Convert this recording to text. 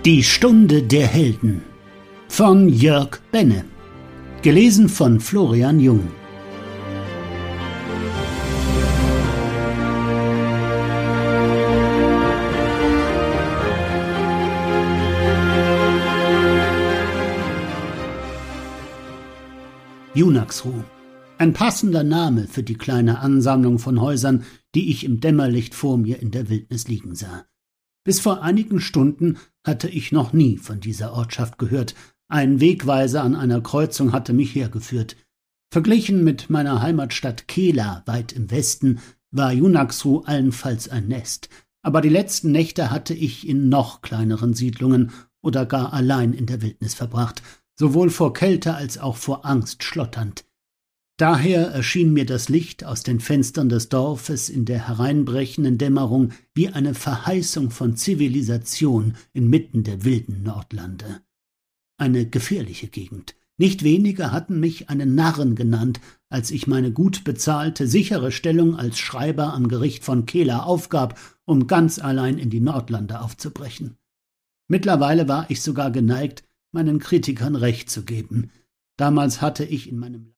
Die Stunde der Helden von Jörg Benne. Gelesen von Florian Jung. Junaxruh. Ein passender Name für die kleine Ansammlung von Häusern, die ich im Dämmerlicht vor mir in der Wildnis liegen sah. Bis vor einigen Stunden hatte ich noch nie von dieser Ortschaft gehört. Ein Wegweiser an einer Kreuzung hatte mich hergeführt. Verglichen mit meiner Heimatstadt Kehla weit im Westen war Junaxruh allenfalls ein Nest. Aber die letzten Nächte hatte ich in noch kleineren Siedlungen oder gar allein in der Wildnis verbracht, sowohl vor Kälte als auch vor Angst schlotternd. Daher erschien mir das Licht aus den Fenstern des Dorfes in der hereinbrechenden Dämmerung wie eine Verheißung von Zivilisation inmitten der wilden Nordlande. Eine gefährliche Gegend. Nicht wenige hatten mich einen Narren genannt, als ich meine gut bezahlte, sichere Stellung als Schreiber am Gericht von Kehla aufgab, um ganz allein in die Nordlande aufzubrechen. Mittlerweile war ich sogar geneigt, meinen Kritikern recht zu geben. Damals hatte ich in meinem